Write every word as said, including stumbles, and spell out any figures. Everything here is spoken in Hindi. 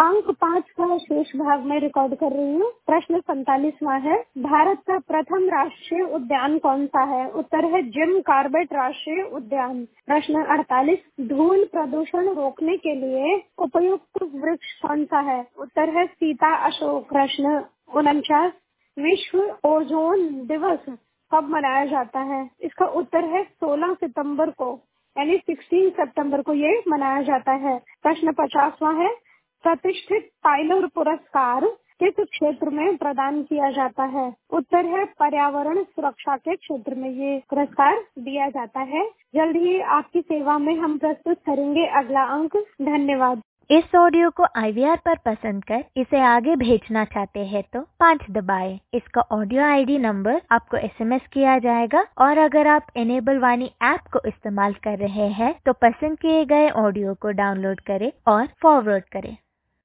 अंक पाँच का शेष भाग में रिकॉर्ड कर रही हूँ। प्रश्न सैंतालीसवां है, भारत का प्रथम राष्ट्रीय उद्यान कौन सा है? उत्तर है जिम कॉर्बेट राष्ट्रीय उद्यान। प्रश्न अड़तालीस, धूल प्रदूषण रोकने के लिए उपयुक्त वृक्ष कौन सा है? उत्तर है सीता अशोक। प्रश्न उनचास, विश्व ओजोन दिवस कब मनाया जाता है? इसका उत्तर है सोलह सितंबर को, यानी सोलह सितंबर को ये मनाया जाता है। प्रश्न पचासवां है, प्रतिष्ठित टाइलर पुरस्कार किस क्षेत्र में प्रदान किया जाता है? उत्तर है पर्यावरण सुरक्षा के क्षेत्र में ये पुरस्कार दिया जाता है। जल्द ही आपकी सेवा में हम प्रस्तुत करेंगे अगला अंक। धन्यवाद। इस ऑडियो को आई वी आर पर पसंद कर इसे आगे भेजना चाहते हैं तो पाँच दबाएं। इसका ऑडियो आई डी नंबर आपको एस एम एस किया जाएगा और अगर आप इनेबल वाणी ऐप को इस्तेमाल कर रहे हैं तो पसंद किए गए ऑडियो को डाउनलोड करें और फॉरवर्ड करें।